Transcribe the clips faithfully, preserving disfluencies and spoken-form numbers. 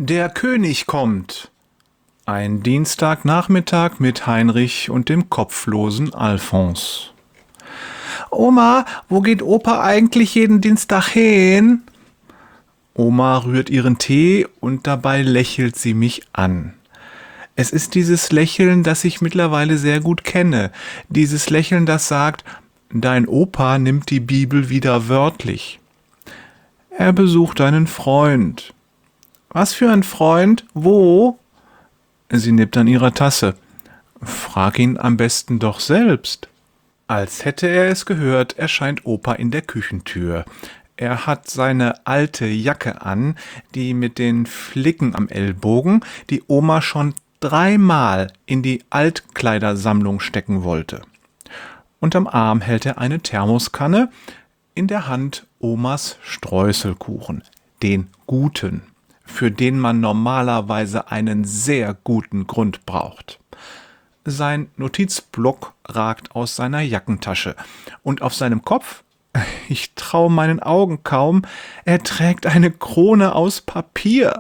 Der König kommt. Ein Dienstagnachmittag mit Heinrich und dem kopflosen Alfons. Oma, wo geht Opa eigentlich jeden Dienstag hin? Oma rührt ihren Tee und dabei lächelt sie mich an. Es ist dieses Lächeln, das ich mittlerweile sehr gut kenne. Dieses Lächeln, das sagt, dein Opa nimmt die Bibel wieder wörtlich. Er besucht einen Freund. Was für ein Freund? Wo? Sie nippt an ihrer Tasse. Frag ihn am besten doch selbst. Als hätte er es gehört, erscheint Opa in der Küchentür. Er hat seine alte Jacke an, die mit den Flicken am Ellbogen, die Oma schon dreimal in die Altkleidersammlung stecken wollte. Unterm Arm hält er eine Thermoskanne, in der Hand Omas Streuselkuchen, den guten, für den man normalerweise einen sehr guten Grund braucht. Sein Notizblock ragt aus seiner Jackentasche und auf seinem Kopf, ich traue meinen Augen kaum, er trägt eine Krone aus Papier.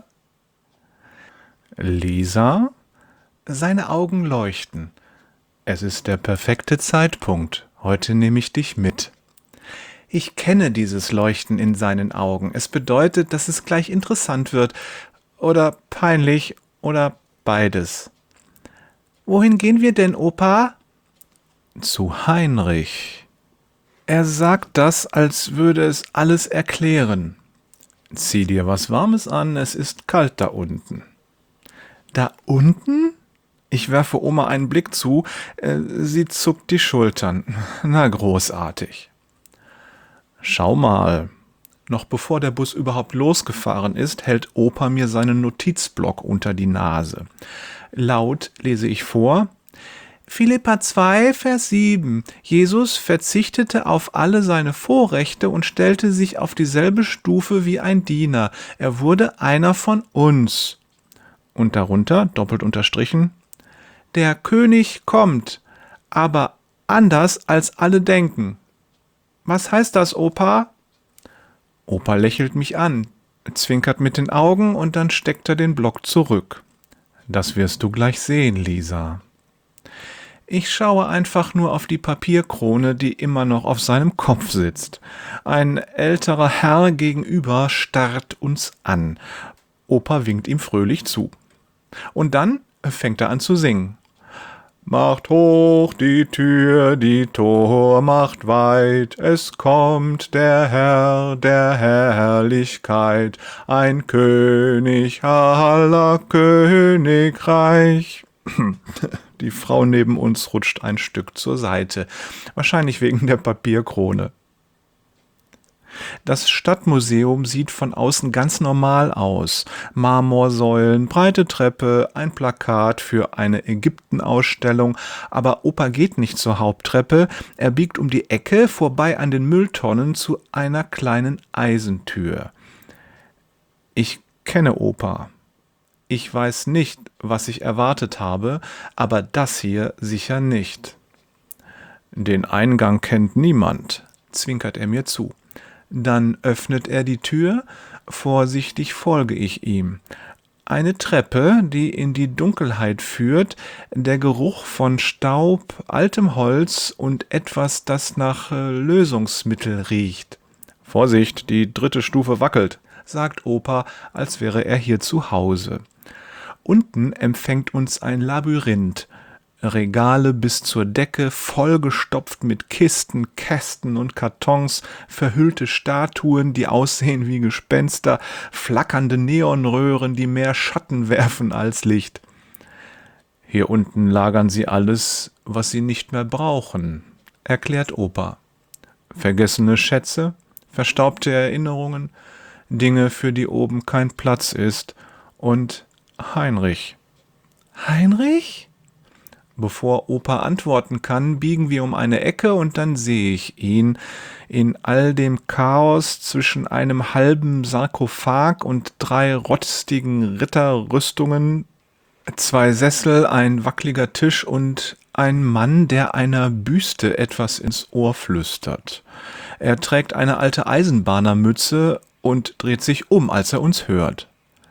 Lisa? Seine Augen leuchten. Es ist der perfekte Zeitpunkt. Heute nehme ich dich mit. Ich kenne dieses Leuchten in seinen Augen. Es bedeutet, dass es gleich interessant wird oder peinlich oder beides. Wohin gehen wir denn, Opa? Zu Heinrich. Er sagt das, als würde es alles erklären. Zieh dir was Warmes an, es ist kalt da unten. Da unten? Ich werfe Oma einen Blick zu, sie zuckt die Schultern. Na, großartig. Schau mal. Noch bevor der Bus überhaupt losgefahren ist, hält Opa mir seinen Notizblock unter die Nase. Laut lese ich vor. Philipper zwei, Vers sieben. Jesus verzichtete auf alle seine Vorrechte und stellte sich auf dieselbe Stufe wie ein Diener. Er wurde einer von uns. Und darunter, doppelt unterstrichen, der König kommt, aber anders als alle denken. Was heißt das, Opa? Opa lächelt mich an, zwinkert mit den Augen und dann steckt er den Block zurück. Das wirst du gleich sehen, Lisa. Ich schaue einfach nur auf die Papierkrone, die immer noch auf seinem Kopf sitzt. Ein älterer Herr gegenüber starrt uns an. Opa winkt ihm fröhlich zu. Und dann fängt er an zu singen. Macht hoch die Tür, die Tor macht weit, es kommt der Herr der Herrlichkeit, ein König aller Königreich. Die Frau neben uns rutscht ein Stück zur Seite, wahrscheinlich wegen der Papierkrone. Das Stadtmuseum sieht von außen ganz normal aus. Marmorsäulen, breite Treppe, ein Plakat für eine Ägyptenausstellung. Aber Opa geht nicht zur Haupttreppe. Er biegt um die Ecke vorbei an den Mülltonnen zu einer kleinen Eisentür. Ich kenne Opa. Ich weiß nicht, was ich erwartet habe, aber das hier sicher nicht. Den Eingang kennt niemand, zwinkert er mir zu. Dann öffnet er die Tür, vorsichtig folge ich ihm. Eine Treppe, die in die Dunkelheit führt, der Geruch von Staub, altem Holz und etwas, das nach Lösungsmittel riecht. Vorsicht, die dritte Stufe wackelt, sagt Opa, als wäre er hier zu Hause. Unten empfängt uns ein Labyrinth. Regale bis zur Decke, vollgestopft mit Kisten, Kästen und Kartons, verhüllte Statuen, die aussehen wie Gespenster, flackernde Neonröhren, die mehr Schatten werfen als Licht. Hier unten lagern sie alles, was sie nicht mehr brauchen, erklärt Opa. Vergessene Schätze, verstaubte Erinnerungen, Dinge, für die oben kein Platz ist, und Heinrich. Heinrich? Bevor Opa antworten kann, biegen wir um eine Ecke und dann sehe ich ihn in all dem Chaos zwischen einem halben Sarkophag und drei rostigen Ritterrüstungen, zwei Sessel, ein wackeliger Tisch und ein Mann, der einer Büste etwas ins Ohr flüstert. Er trägt eine alte Eisenbahnermütze und dreht sich um, als er uns hört.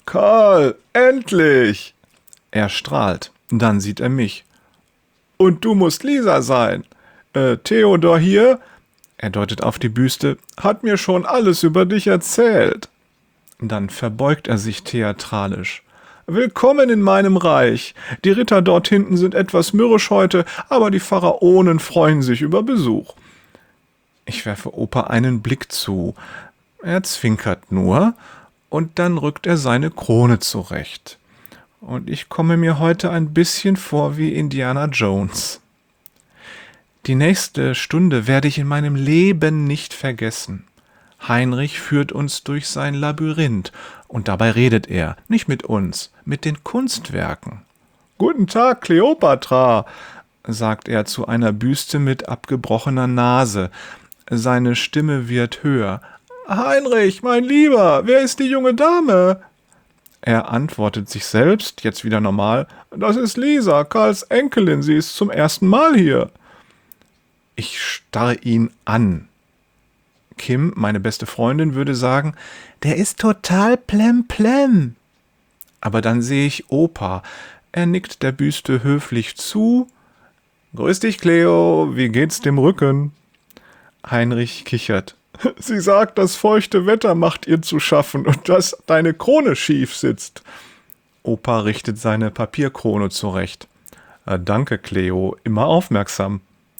Karl, endlich! Er strahlt. Dann sieht er mich. Und du musst Lisa sein. Äh, Theodor hier, er deutet auf die Büste, hat mir schon alles über dich erzählt. Dann verbeugt er sich theatralisch. Willkommen in meinem Reich. Die Ritter dort hinten sind etwas mürrisch heute, aber die Pharaonen freuen sich über Besuch. Ich werfe Opa einen Blick zu. Er zwinkert nur, und dann rückt er seine Krone zurecht. Und ich komme mir heute ein bisschen vor wie Indiana Jones. Die nächste Stunde werde ich in meinem Leben nicht vergessen. Heinrich führt uns durch sein Labyrinth, und dabei redet er, nicht mit uns, mit den Kunstwerken. »Guten Tag, Kleopatra«, sagt er zu einer Büste mit abgebrochener Nase. Seine Stimme wird höher. »Heinrich, mein Lieber, wer ist die junge Dame?« Er antwortet sich selbst, jetzt wieder normal. »Das ist Lisa, Karls Enkelin, sie ist zum ersten Mal hier.« Ich starre ihn an. Kim, meine beste Freundin, würde sagen, der ist total plemplem. Aber dann sehe ich Opa. Er nickt der Büste höflich zu. »Grüß dich, Cleo, wie geht's dem Rücken?« Heinrich kichert. »Sie sagt, das feuchte Wetter macht ihr zu schaffen und dass deine Krone schief sitzt.« Opa richtet seine Papierkrone zurecht. »Danke, Cleo, immer aufmerksam.«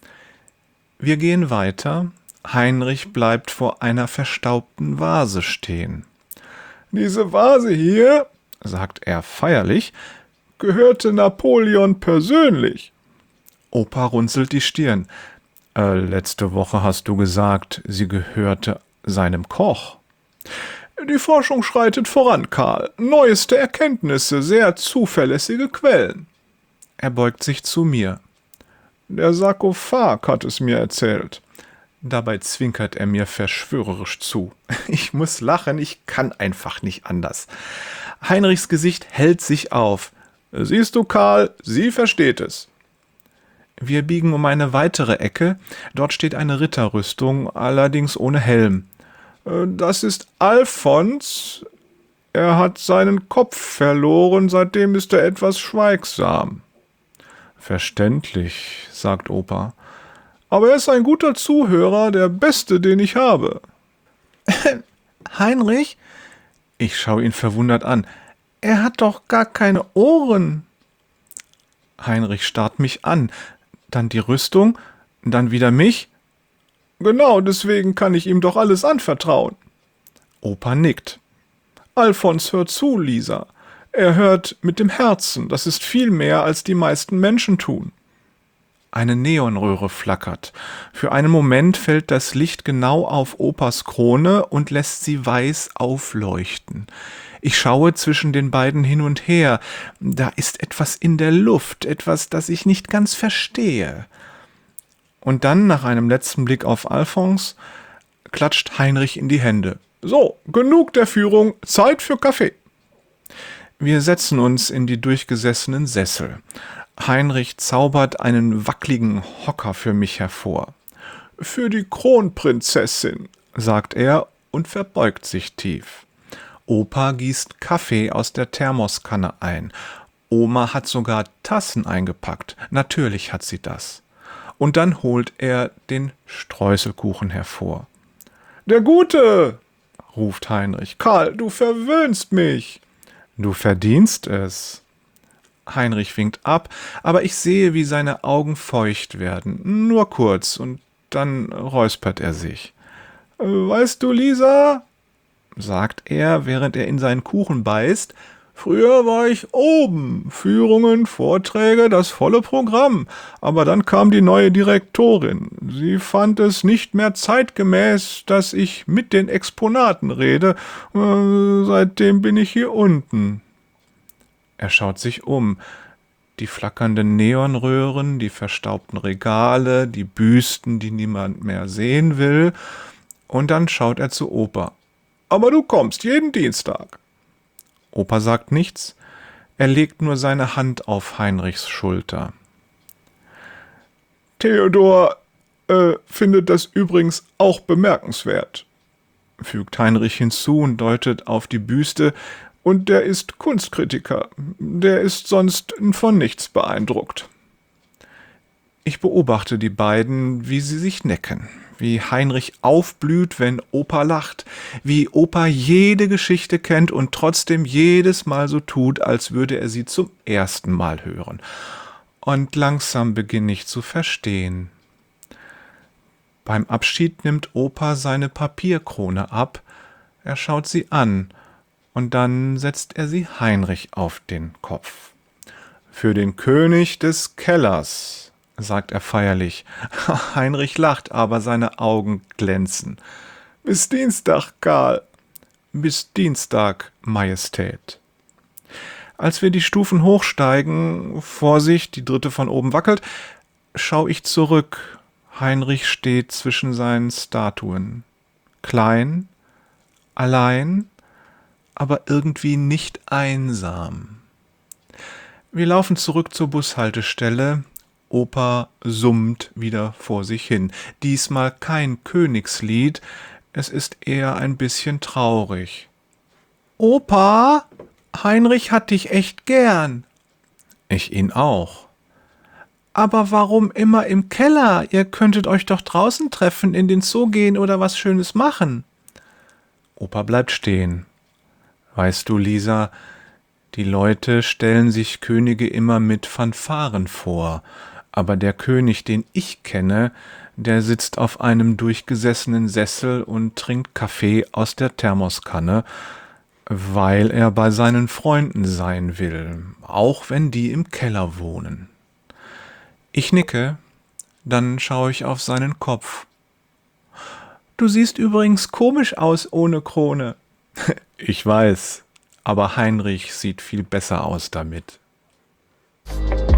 Wir gehen weiter. Heinrich bleibt vor einer verstaubten Vase stehen. »Diese Vase hier«, sagt er feierlich, »gehörte Napoleon persönlich.« Opa runzelt die Stirn. Äh, »Letzte Woche hast du gesagt, sie gehörte seinem Koch.« »Die Forschung schreitet voran, Karl. Neueste Erkenntnisse, sehr zuverlässige Quellen.« Er beugt sich zu mir. »Der Sarkophag hat es mir erzählt.« Dabei zwinkert er mir verschwörerisch zu. Ich muss lachen, ich kann einfach nicht anders. Heinrichs Gesicht hellt sich auf. »Siehst du, Karl, sie versteht es.« Wir biegen um eine weitere Ecke. Dort steht eine Ritterrüstung, allerdings ohne Helm. »Das ist Alfons. Er hat seinen Kopf verloren, seitdem ist er etwas schweigsam.« »Verständlich«, sagt Opa. »Aber er ist ein guter Zuhörer, der Beste, den ich habe.« »Heinrich?« Ich schaue ihn verwundert an. »Er hat doch gar keine Ohren.« Heinrich starrt mich an, dann die Rüstung, dann wieder mich. »Genau, deswegen kann ich ihm doch alles anvertrauen.« Opa nickt. »Alfons, hör zu, Lisa. Er hört mit dem Herzen, das ist viel mehr, als die meisten Menschen tun.« Eine Neonröhre flackert. Für einen Moment fällt das Licht genau auf Opas Krone und lässt sie weiß aufleuchten. Ich schaue zwischen den beiden hin und her. Da ist etwas in der Luft, etwas, das ich nicht ganz verstehe. Und dann, nach einem letzten Blick auf Alfons, klatscht Heinrich in die Hände. »So, genug der Führung, Zeit für Kaffee.« Wir setzen uns in die durchgesessenen Sessel. Heinrich zaubert einen wackligen Hocker für mich hervor. »Für die Kronprinzessin«, sagt er und verbeugt sich tief. Opa gießt Kaffee aus der Thermoskanne ein. Oma hat sogar Tassen eingepackt. Natürlich hat sie das. Und dann holt er den Streuselkuchen hervor. »Der Gute«, ruft Heinrich. »Karl, du verwöhnst mich.« »Du verdienst es.« Heinrich winkt ab, aber ich sehe, wie seine Augen feucht werden. Nur kurz, und dann räuspert er sich. »Weißt du, Lisa«, sagt er, während er in seinen Kuchen beißt, »früher war ich oben, Führungen, Vorträge, das volle Programm, aber dann kam die neue Direktorin. Sie fand es nicht mehr zeitgemäß, dass ich mit den Exponaten rede, äh, seitdem bin ich hier unten.« Er schaut sich um. Die flackernden Neonröhren, die verstaubten Regale, die Büsten, die niemand mehr sehen will. Und dann schaut er zu Opa. »Aber du kommst jeden Dienstag.« Opa sagt nichts. Er legt nur seine Hand auf Heinrichs Schulter. »Theodor äh, findet das übrigens auch bemerkenswert«, fügt Heinrich hinzu und deutet auf die Büste, Und der ist Kunstkritiker. Der ist sonst von nichts beeindruckt. Ich beobachte die beiden, wie sie sich necken, wie Heinrich aufblüht, wenn Opa lacht, wie Opa jede Geschichte kennt und trotzdem jedes Mal so tut, als würde er sie zum ersten Mal hören. Und langsam beginne ich zu verstehen. Beim Abschied nimmt Opa seine Papierkrone ab, er schaut sie an, und dann setzt er sie Heinrich auf den Kopf. »Für den König des Kellers«, sagt er feierlich. Heinrich lacht, aber seine Augen glänzen. »Bis Dienstag, Karl.« »Bis Dienstag, Majestät.« Als wir die Stufen hochsteigen, Vorsicht, die dritte von oben wackelt, schau ich zurück. Heinrich steht zwischen seinen Statuen. Klein, allein, aber irgendwie nicht einsam. Wir laufen zurück zur Bushaltestelle. Opa summt wieder vor sich hin. Diesmal kein Königslied, es ist eher ein bisschen traurig. »Opa, Heinrich hat dich echt gern.« »Ich ihn auch.« »Aber warum immer im Keller? Ihr könntet euch doch draußen treffen, in den Zoo gehen oder was Schönes machen.« Opa bleibt stehen. »Weißt du, Lisa, die Leute stellen sich Könige immer mit Fanfaren vor, aber der König, den ich kenne, der sitzt auf einem durchgesessenen Sessel und trinkt Kaffee aus der Thermoskanne, weil er bei seinen Freunden sein will, auch wenn die im Keller wohnen.« Ich nicke, dann schaue ich auf seinen Kopf. »Du siehst übrigens komisch aus ohne Krone.« »Ich weiß, aber Heinrich sieht viel besser aus damit.«